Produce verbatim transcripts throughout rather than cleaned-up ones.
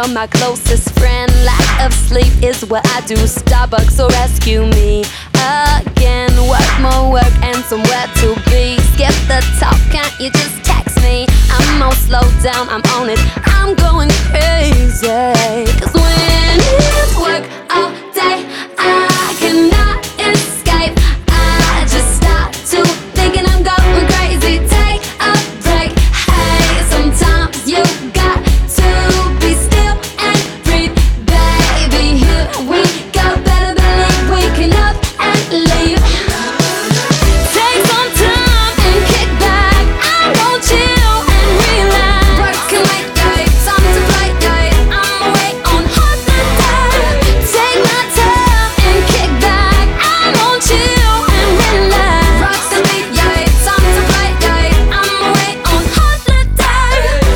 you're my closest friend. Lack of sleep is what I do. Starbucks will rescue me again. Work, more work, and somewhere to be. Skip the talk, can't you just text me? I'm on slow down, I'm on it, I'm going crazy. Cause when it's work all day, I cannot escape. I just start to thinking I'm going crazy. Take a break, hey, sometimes you got to be still and breathe. Baby, here we go, better believe we can up and leave. Take some time and kick back, I won't chill and relax. Working late, yeah, time to play, yeah, I'm away on holiday. Take my time and kick back, I won't chill and relax. Rock the beat, yeah, time to play, yeah, I'm away on holiday.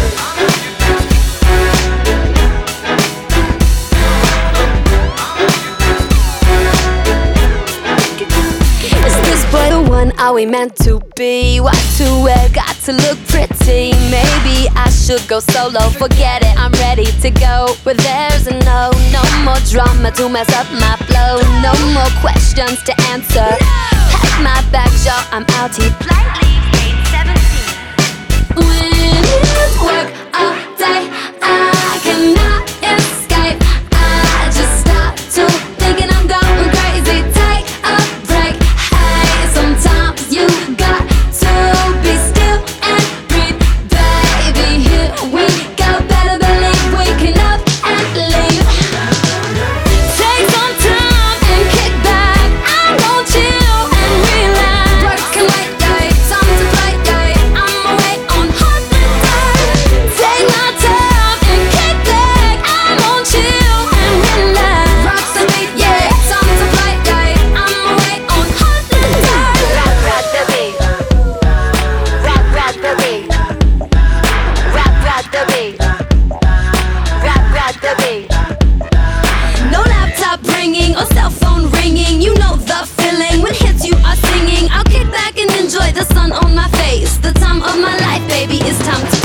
Is this boy the one? Are we meant to be? What to wear? Got to look pretty. Maybe I should go solo. Forget it, I'm ready to go where there's a no. No more drama to mess up my flow. No more questions to answer. Pack my bags, y'all, I'm out here. Flight leaves gate seventeen. When it's work all day, I cannot escape. I just start to thinking I'm going crazy. Take a break, hey, sometimes you got to be still and breathe. Baby, here we go, better believe we can up and leave. Take some time and kick back, I won't chill and relax. Working late, yeah, time to play, yeah, I'm away on holiday. Take my time and kick back, I won't chill and relax. Rock the beat, yeah, time to play, yeah, I'm away on holiday. Rock, rock the beat. Rock, rock the beat. Rock, rock the beat. Rock, rock the beat. No laptop ringing or cell phone ringing. You know the feeling when hits you are singing. I'll kick back and enjoy the sun on my face. The time of my life, baby, it's time to